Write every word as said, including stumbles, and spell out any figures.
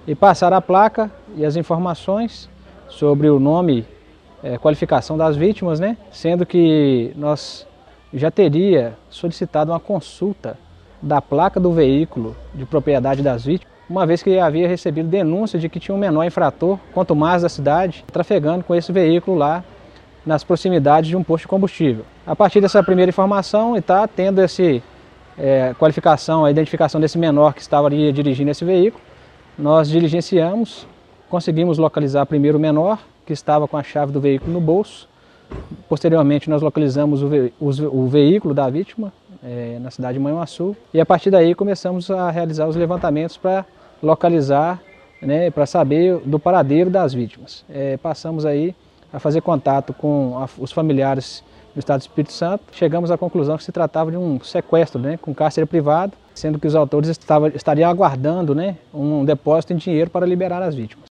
e passaram a placa e as informações sobre o nome, é, qualificação das vítimas, né? Sendo que nós já teria solicitado uma consulta da placa do veículo de propriedade das vítimas, uma vez que havia recebido denúncia de que tinha um menor infrator, quanto mais da cidade, trafegando com esse veículo lá nas proximidades de um posto de combustível. A partir dessa primeira informação, e está tendo esse é, qualificação, a identificação desse menor que estava ali dirigindo esse veículo, nós diligenciamos, conseguimos localizar primeiro o menor, que estava com a chave do veículo no bolso. Posteriormente, nós localizamos o, ve o veículo da vítima é, na cidade de Manhuaçu, e a partir daí começamos a realizar os levantamentos para localizar, né, para saber do paradeiro das vítimas. É, passamos aí a fazer contato com a, os familiares do Estado do Espírito Santo. Chegamos à conclusão que se tratava de um sequestro, né, com cárcere privado, sendo que os autores estavam, estariam aguardando, né, um depósito em dinheiro para liberar as vítimas.